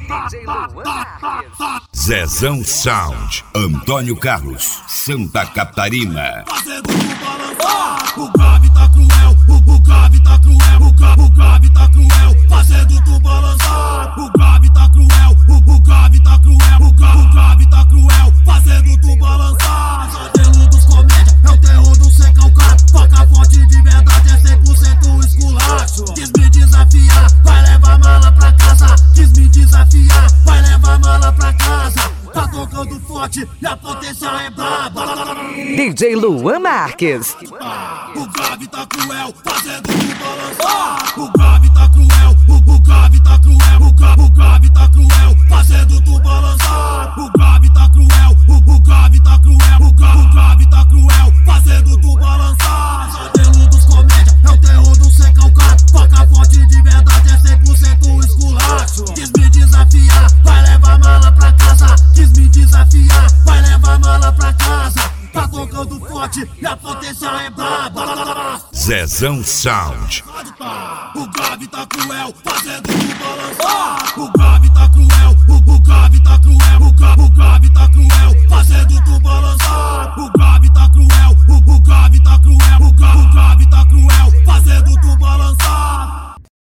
Zezão Sound, Antônio Carlos, Santa Catarina. Fazendo tu balançar, o grave tá cruel, o grave tá cruel, o grave tá cruel. Fazendo tu balançar, o grave tá cruel, o grave tá cruel, o grave tá cruel. Fazendo tu balançar, modelo dos comédia, é o terror do sem calcado. Faca forte de verdade, é 100% esculacho. Quis me desafiar, vai levar mala pra casa. Quis me desafiar, vai levar mala pra casa. Tá tocando forte e a potência é braba. DJ Luan Marques. O grave tá cruel, fazendo tu balançar. O grave tá cruel, o grave tá cruel, o grave tá cruel, fazendo tu balançar. O grave tá cruel, o grave tá cruel, o grave tá cruel, fazendo tu balançar. Modelo dos comédia, é o terror do sem calcado. Faca forte de verdade, é 100% esculacho. Quis me desafiar, vai levar mala pra casa. Quis me desafiar, vai levar mala pra casa. Tá tocando forte e a potência é braba. Zezão Sound. O grave tá cruel, fazendo tu balançar. O grave tá